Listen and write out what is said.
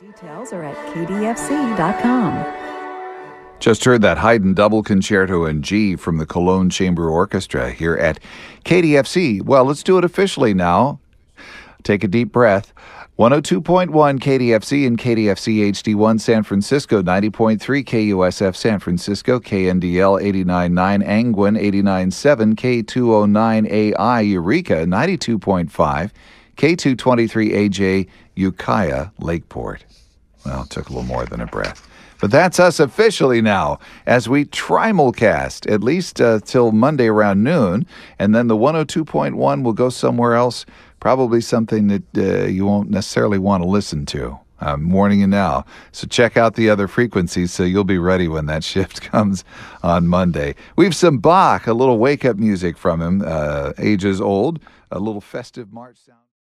Details are at kdfc.com. Just heard that Haydn Double Concerto in G from the Cologne Chamber Orchestra here at KDFC. Well, let's do it officially now. Take a deep breath. 102.1 KDFC and KDFC HD1 San Francisco, 90.3 KUSF San Francisco, KNDL 89.9 Angwin, 89.7 K209AI Eureka, 92.5 K223AJ Ukiah Lakeport. Well, it took a little more than a breath. But that's us officially now as we trimulcast, at least till Monday around noon. And then the 102.1 will go somewhere else, probably something that you won't necessarily want to listen to. I'm warning you now. So check out the other frequencies so you'll be ready when that shift comes on Monday. We have some Bach, a little wake-up music from him, ages old, a little festive march sound.